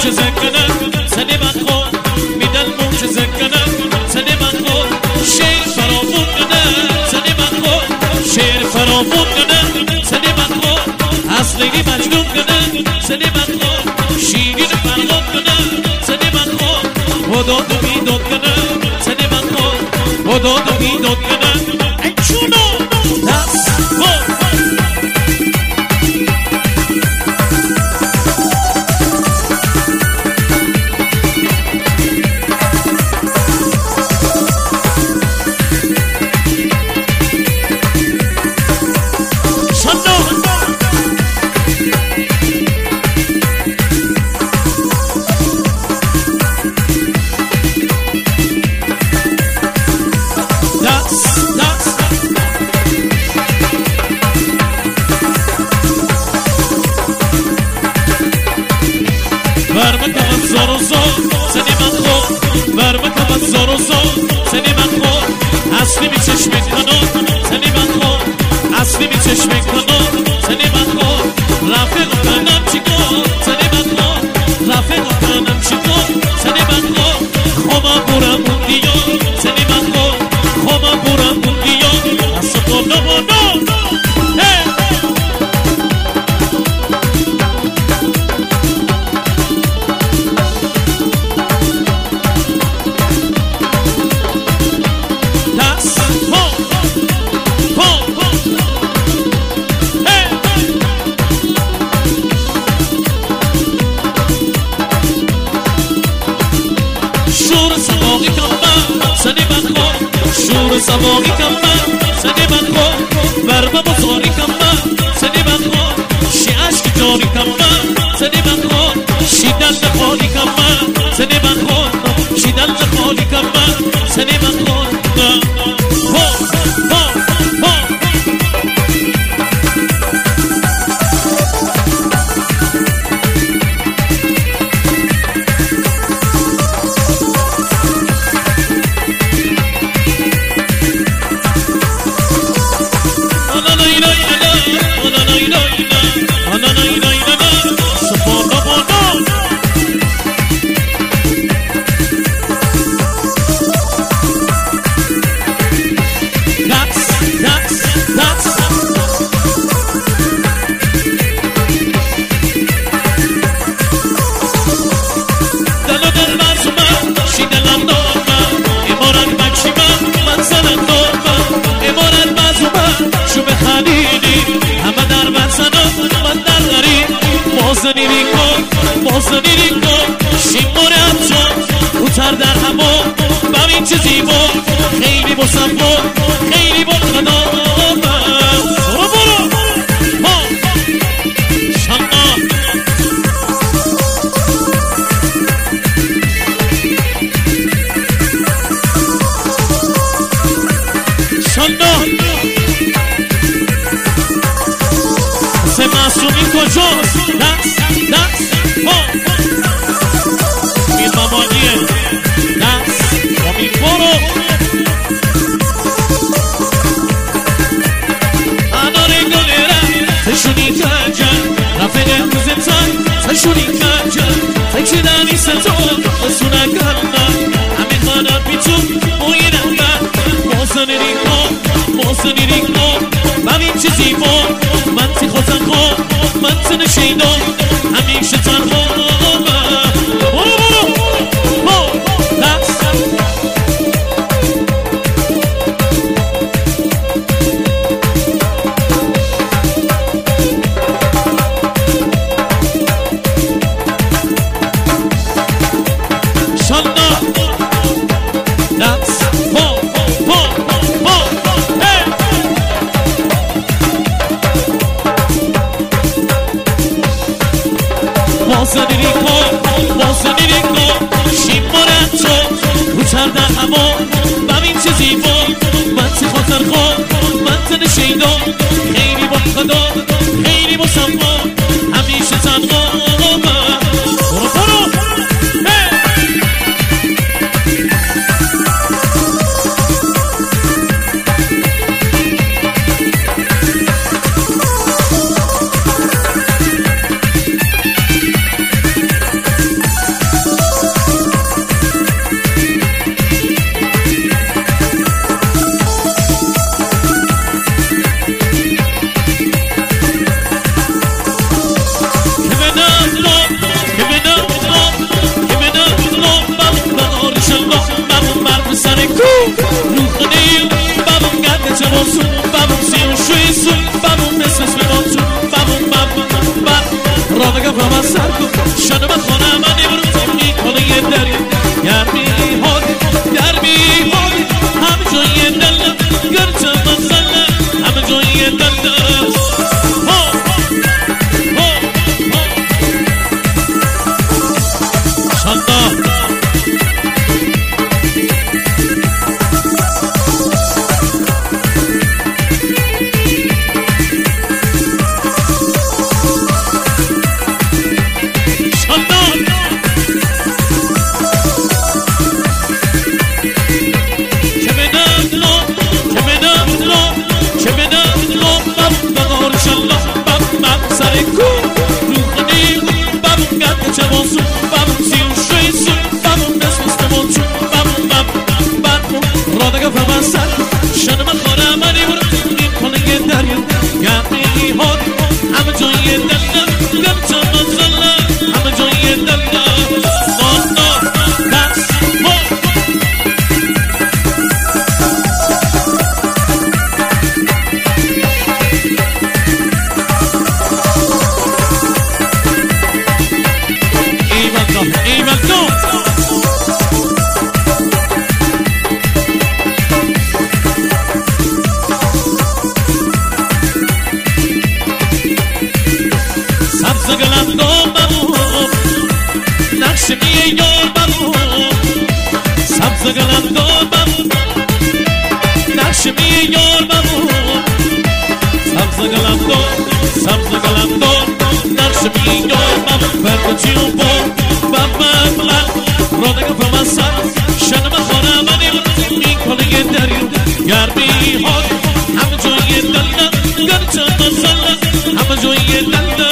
معجزه کنه سنی من خود میدن معجزه کنه سنی من خود شیر فرامون کنه سنی من خود شیر فرامون کنه سنی من خود اصلی مجنون کنه سنی من خود شیرین فرغون کنه سنی من خود وداد و بیداد کنه سنی من خود وداد و بیداد کنه ای چونو دست خود اصلی می چشم کنم سنی من خود اصلی می چشم کنم سنی من خود رفیق کنم چی کن سنی من خود رفیق کنم چی کن سنی من خود خوما برم اون دیا سنی من خود خوما برم اون دیا اصلا کنم شور سواقی کم من سنی من خود برم بزاری کم من سنی من خود شی عشق جاری کم من سنی من خود شی دل خالی کم من سنی من خود شی دل خالی کم من سنی من خود بازنی ریکو شیمور همچون اوتر در همو ببین چه زیبا خیلی مصفا خیلی با خدا برو برو شما شما سه معصومی کجاست دست این مامانیه دست امید برو اناره گلره تشونی کجن رفقه کوزتن تشونی کجن تکشی دنی ستون بسونه کنن همین خانم بیتون موینن موزنی ریکو ببین چه زیبا من تی خودم خود من تی نشیدم همیشه تنها بازنی ریکو شیمارم تو اوتر در هوا ببین چه زیبا من تی خاطر خود من تی نشیدم خیلی با خدا خیلی با صفا همیشه تنها برو برو کچی و با بابا رادگا فمسا شنم خانه منی این کلیه داریم گرمی ها همه جای دلده گرچه مسله همه جای دلده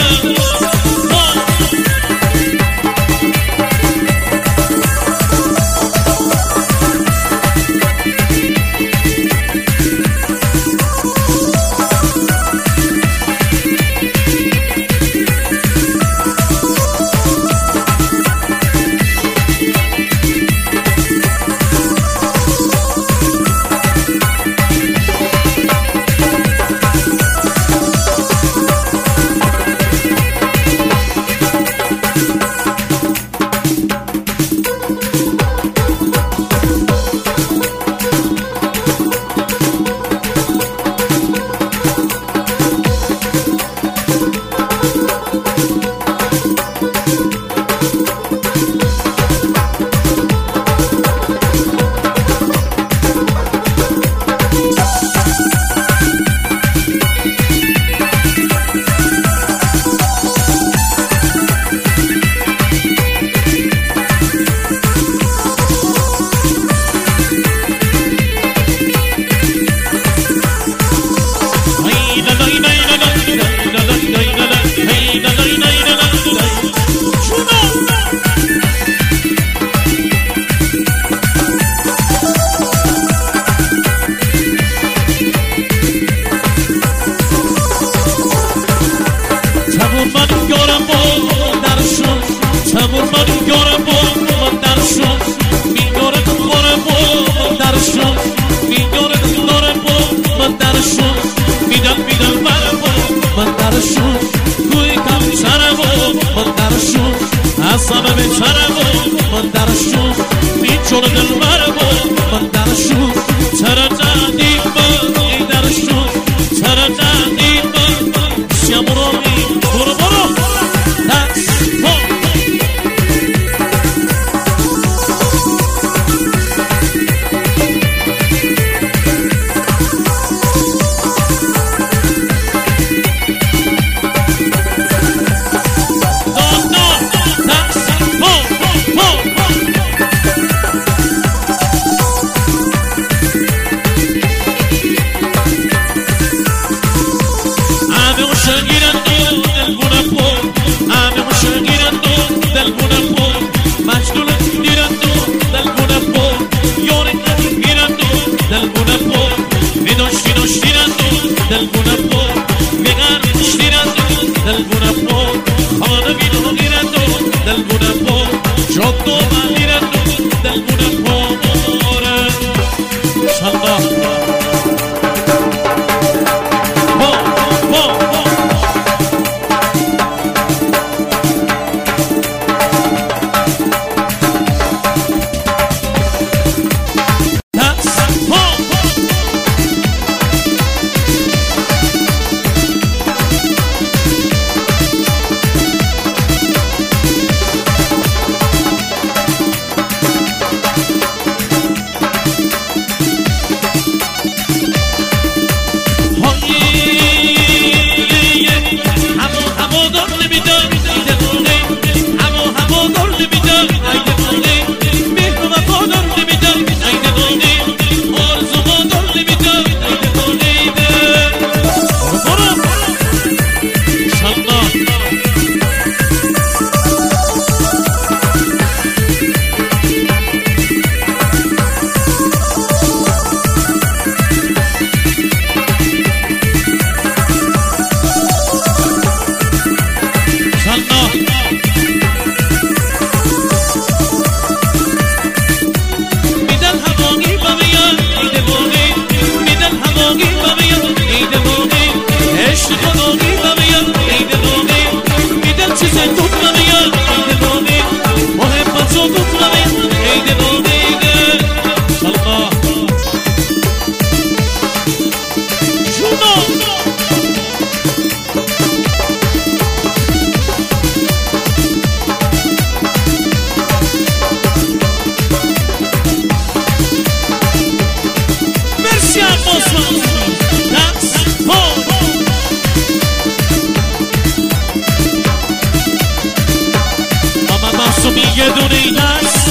یه دونه این هست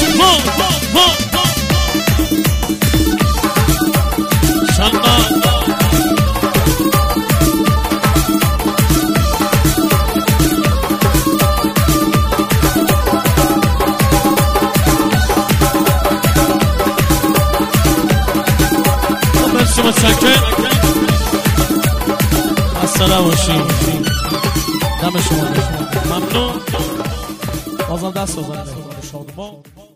شنبه شما سکت اصلا باشیم دم شما ممنون بازم دست بزنید شادمان